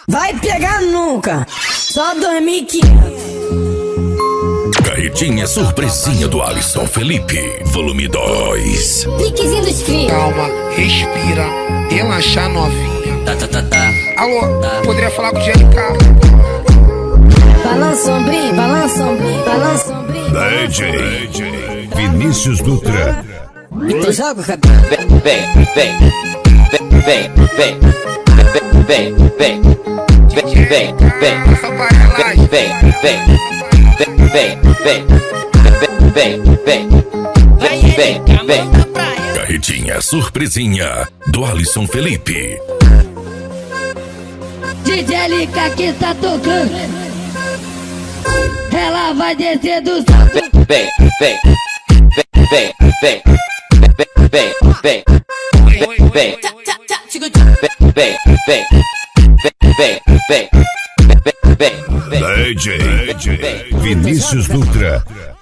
Vai pegar nunca, só 2.500. Carretinha surpresinha do Alisson Felipe, volume 2. Piquezinho dos crios. Calma, respira, relaxa novinha. Alô, poderia falar com o GLK? Balança ombrinho, balança ombrinho, balança ombrinho. DJ Vinícius Dutra. Então joga o cabelo. Carretinha surpresinha do Alisson Felipe. DJ LK que tá tocando. Ela vai descer do salto. DJ Vinícius Dutra.